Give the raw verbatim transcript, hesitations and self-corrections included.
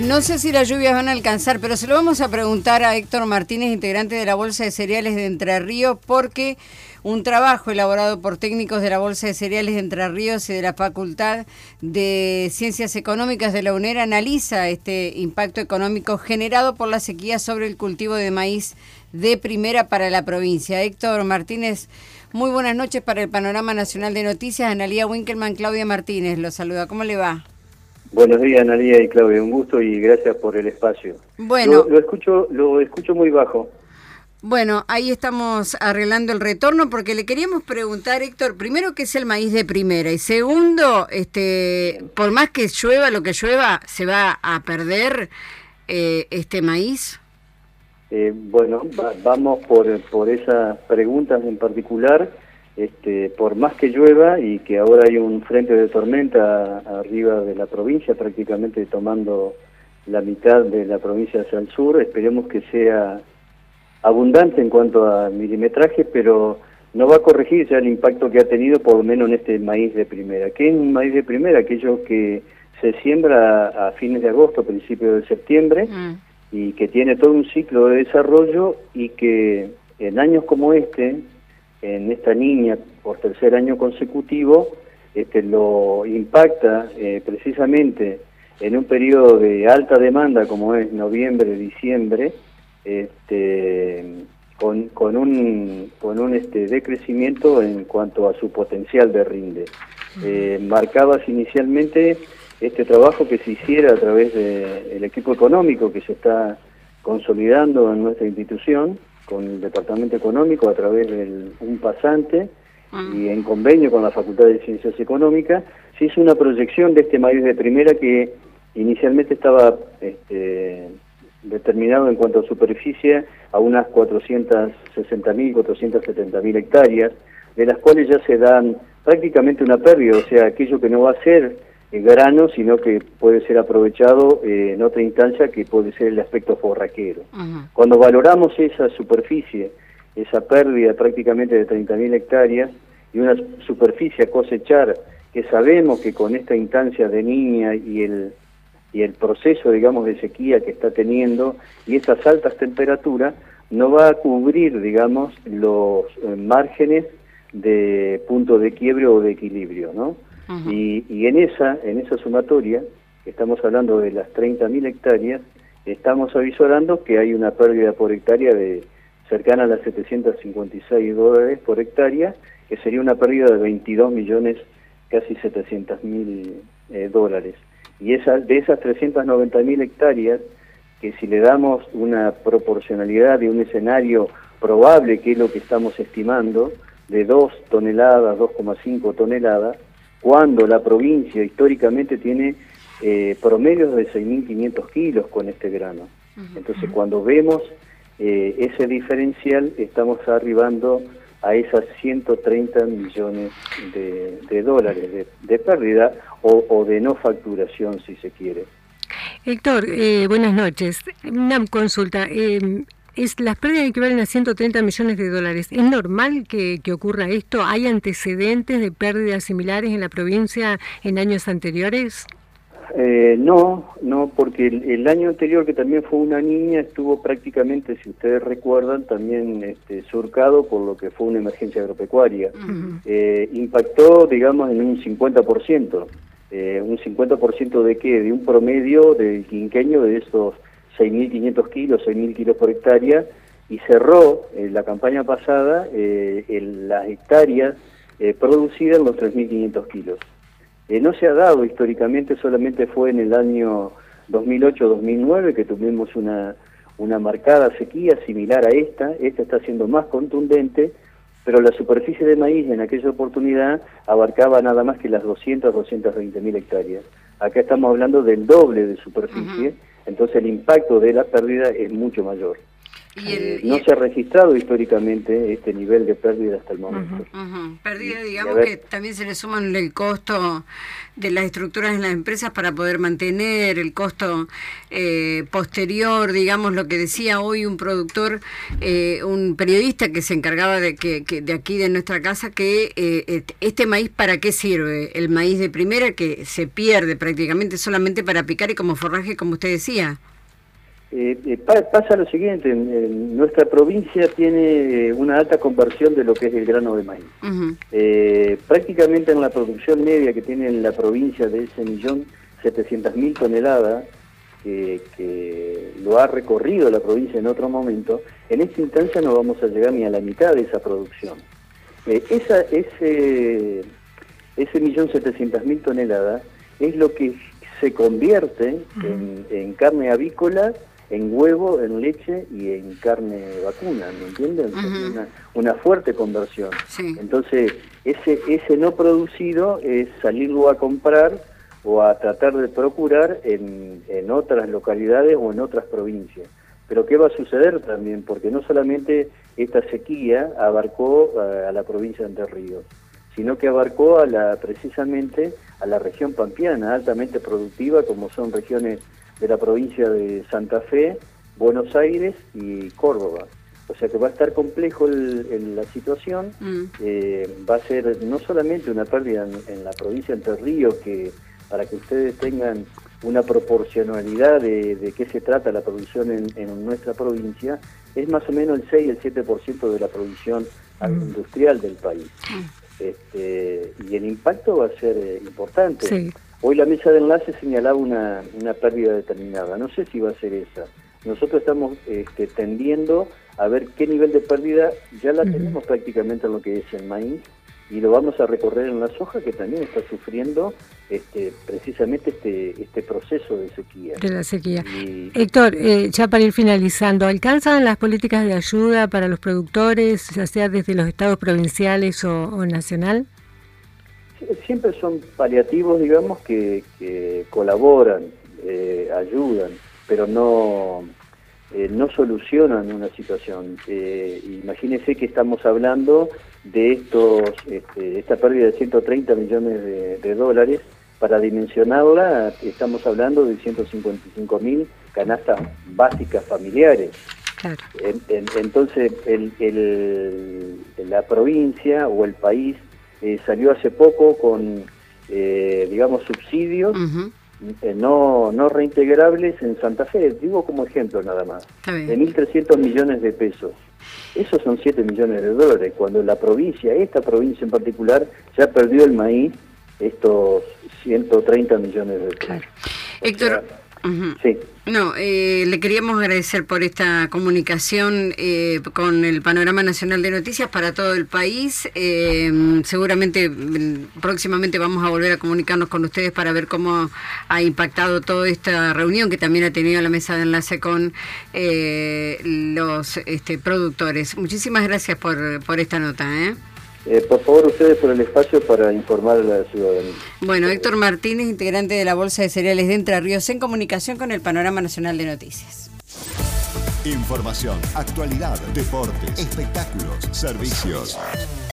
No sé si las lluvias van a alcanzar, pero se lo vamos a preguntar a Héctor Martínez, integrante de la Bolsa de Cereales de Entre Ríos, porque un trabajo elaborado por técnicos de la Bolsa de Cereales de Entre Ríos y de la Facultad de Ciencias Económicas de la UNER analiza este impacto económico generado por la sequía sobre el cultivo de maíz de primera para la provincia. Héctor Martínez, muy buenas noches para el Panorama Nacional de Noticias. Analía Winkelmann, Claudia Martínez, los saluda. ¿Cómo le va? Buenos días, Analía y Claudia, un gusto y gracias por el espacio. Bueno, lo, lo escucho lo escucho muy bajo. Bueno, ahí estamos arreglando el retorno porque le queríamos preguntar, Héctor, primero, ¿qué es el maíz de primera? Y segundo, este, por más que llueva lo que llueva, ¿se va a perder eh, este maíz? Eh, bueno, va, vamos por, por esas preguntas en particular. Este, por más que llueva y que ahora hay un frente de tormenta arriba de la provincia, prácticamente tomando la mitad de la provincia hacia el sur, esperemos que sea abundante en cuanto a milimetraje, pero no va a corregir ya el impacto que ha tenido por lo menos en este maíz de primera. ¿Qué es un maíz de primera? Aquello que se siembra a fines de agosto, principios de septiembre, mm. y que tiene todo un ciclo de desarrollo y que en años como este, en esta niña por tercer año consecutivo, este, lo impacta eh, precisamente en un periodo de alta demanda como es noviembre, diciembre, este, con, con un, con un este, decrecimiento en cuanto a su potencial de rinde. Eh, marcabas inicialmente este trabajo que se hiciera a través del equipo económico que se está consolidando en nuestra institución, con el Departamento Económico a través de un pasante uh-huh. y en convenio con la Facultad de Ciencias Económicas, se hizo una proyección de este maíz de primera que inicialmente estaba este, determinado en cuanto a superficie a unas cuatrocientas sesenta mil, cuatrocientas setenta mil hectáreas, de las cuales ya se dan prácticamente una pérdida, o sea, aquello que no va a ser grano, sino que puede ser aprovechado eh, en otra instancia que puede ser el aspecto forraquero. Uh-huh. Cuando valoramos esa superficie, esa pérdida prácticamente de treinta mil hectáreas y una superficie a cosechar que sabemos que con esta instancia de niña y el, y el proceso, digamos, de sequía que está teniendo y estas altas temperaturas, no va a cubrir, digamos, los eh, márgenes de punto de quiebre o de equilibrio, ¿no? Uh-huh. Y, y en esa en esa sumatoria, estamos hablando de las treinta mil hectáreas, estamos avisorando que hay una pérdida por hectárea de cercana a las setecientos cincuenta y seis dólares por hectárea, que sería una pérdida de veintidós millones, casi setecientos mil eh, dólares. Y esa, de esas trescientas noventa mil hectáreas, que si le damos una proporcionalidad de un escenario probable, que es lo que estamos estimando, de dos toneladas, dos coma cinco toneladas, cuando la provincia históricamente tiene eh, promedios de seis mil quinientos kilos con este grano. Uh-huh. Entonces, cuando vemos eh, ese diferencial, estamos arribando a esas ciento treinta millones de, de dólares de, de pérdida o, o de no facturación, si se quiere. Héctor, eh, buenas noches. Una consulta. Eh, Es, las pérdidas equivalen a ciento treinta millones de dólares. ¿Es normal que, que ocurra esto? ¿Hay antecedentes de pérdidas similares en la provincia en años anteriores? Eh, no, no, porque el, el año anterior, que también fue una niña, estuvo prácticamente, si ustedes recuerdan, también este, surcado por lo que fue una emergencia agropecuaria. Uh-huh. Eh, impactó, digamos, en un cincuenta por ciento. Eh, ¿Un cincuenta por ciento de qué? De un promedio del quinquenio de estos seis mil quinientos kilos, seis mil kilos por hectárea, y cerró eh, la campaña pasada eh, en las hectáreas eh, producidas en los tres mil quinientos kilos. Eh, no se ha dado históricamente, solamente fue en el año dos mil ocho dos mil nueve que tuvimos una, una marcada sequía similar a esta. Esta está siendo más contundente, pero la superficie de maíz en aquella oportunidad abarcaba nada más que las doscientas, doscientas veinte mil hectáreas. Acá estamos hablando del doble de superficie. Uh-huh. Entonces el impacto de la pérdida es mucho mayor. Y el, eh, no y... se ha registrado históricamente este nivel de pérdida hasta el momento. Uh-huh. Uh-huh. Pérdida, digamos que también se le suman el costo de las estructuras en las empresas para poder mantener, el costo eh, posterior, digamos, lo que decía hoy un productor, eh, un periodista que se encargaba de que, que de aquí de nuestra casa, que eh, este maíz ¿para qué sirve? El maíz de primera que se pierde prácticamente solamente para picar y como forraje, como usted decía. Eh, eh, pasa lo siguiente, en, en nuestra provincia tiene una alta conversión de lo que es el grano de maíz. Uh-huh. eh, prácticamente en la producción media que tiene en la provincia de ese millón setecientas mil toneladas, eh, que lo ha recorrido la provincia en otro momento, en esta instancia no vamos a llegar ni a la mitad de esa producción. Eh, esa, ese, ese millón setecientas mil toneladas es lo que se convierte uh-huh. en, en carne avícola, en huevo, en leche y en carne vacuna, ¿me entienden? Uh-huh. Una, una fuerte conversión. Sí. Entonces, ese, ese no producido es salirlo a comprar o a tratar de procurar en, en otras localidades o en otras provincias. Pero ¿qué va a suceder también? Porque no solamente esta sequía abarcó a, a la provincia de Entre Ríos, sino que abarcó a la precisamente a la región pampeana, altamente productiva, como son regiones de la provincia de Santa Fe, Buenos Aires y Córdoba. O sea que va a estar complejo el, el, la situación, mm. eh, va a ser no solamente una pérdida en, en la provincia de Entre Ríos, que para que ustedes tengan una proporcionalidad de, de qué se trata la producción en, en nuestra provincia, es más o menos el seis, el siete por ciento de la producción mm. industrial del país. Mm. Este, y el impacto va a ser eh, importante. Sí. Hoy la mesa de enlace señalaba una, una pérdida determinada, no sé si va a ser esa. Nosotros estamos este, tendiendo a ver qué nivel de pérdida ya la uh-huh. tenemos prácticamente en lo que es el maíz, y lo vamos a recorrer en la soja, que también está sufriendo este, precisamente este, este proceso de sequía. De la sequía. Y... Héctor, eh, ya para ir finalizando, ¿alcanzan las políticas de ayuda para los productores, ya sea desde los estados provinciales o, o nacional? Siempre son paliativos, digamos, que, que colaboran, eh, ayudan, pero no, eh, no solucionan una situación. Eh, imagínense que estamos hablando de estos este, esta pérdida de ciento treinta millones de, de dólares. Para dimensionarla, estamos hablando de ciento cincuenta y cinco mil canastas básicas familiares. Claro. En, en, entonces, el, el, la provincia o el país Eh, salió hace poco con, eh, digamos, subsidios uh-huh. eh, no, no reintegrables en Santa Fe, digo como ejemplo nada más, de mil trescientos millones de pesos. Esos son siete millones de dólares, cuando la provincia, esta provincia en particular, ya perdió el maíz estos ciento treinta millones de pesos. Claro. Héctor... sea, Uh-huh. Sí. No, eh, le queríamos agradecer por esta comunicación eh, con el Panorama Nacional de Noticias para todo el país. Eh, seguramente próximamente vamos a volver a comunicarnos con ustedes para ver cómo ha impactado toda esta reunión que también ha tenido la mesa de enlace con eh, los este, productores. Muchísimas gracias por, por esta nota, ¿eh? Eh, por favor, ustedes por el espacio para informar a la ciudadanía. Bueno, Héctor Martínez, integrante de la Bolsa de Cereales de Entre Ríos, en comunicación con el Panorama Nacional de Noticias. Información, actualidad, deportes, espectáculos, servicios.